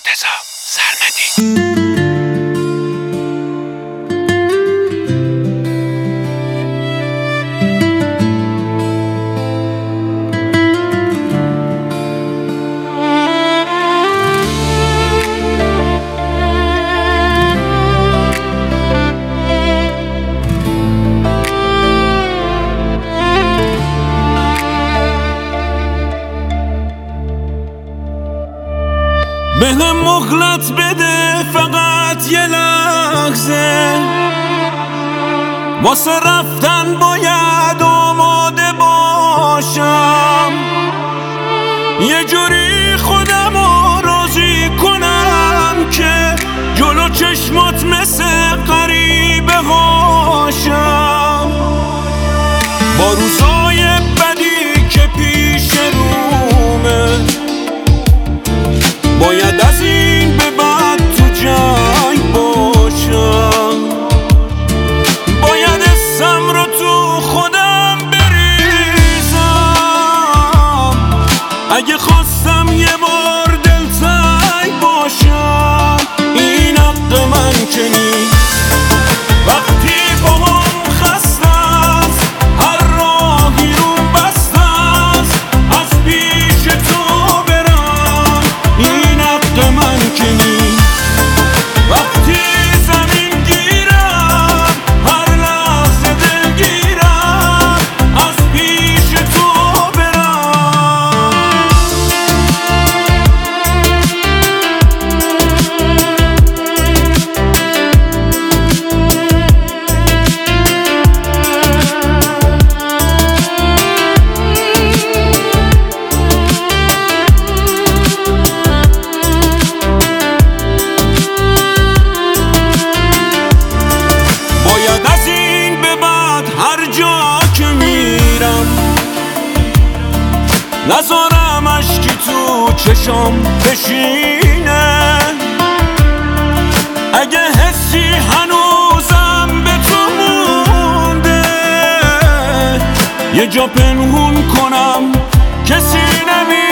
مرتضی سرمدی. بهم مهلت بده فقط یه لحظه، واسه رفتن باید آماده باشم، یه جوری خودمو راضی کنم که جلو چشمات مثل غریبه هاشم. با روزای بدی که پیش رومه باید از این به بعد تو جنگ باشم، باید اسم رو تو خودم بریزم، اگه خواستم یه بار دلتنگ باشم. این حق من که نیست وقتی با هم خسته است، هر راهی رو بسته است از پیش تو برم. این حق من که نیست وقتی زمین گیرم، هر لحظه دلگیرم از پیش تو برم. باید از این به بعد هر جا که میرم نذارم اشکی تو چشام بشینه، اگه حسی هنوزم به تو مونده یه جا پنهون کنم کسی نمی‌بینه.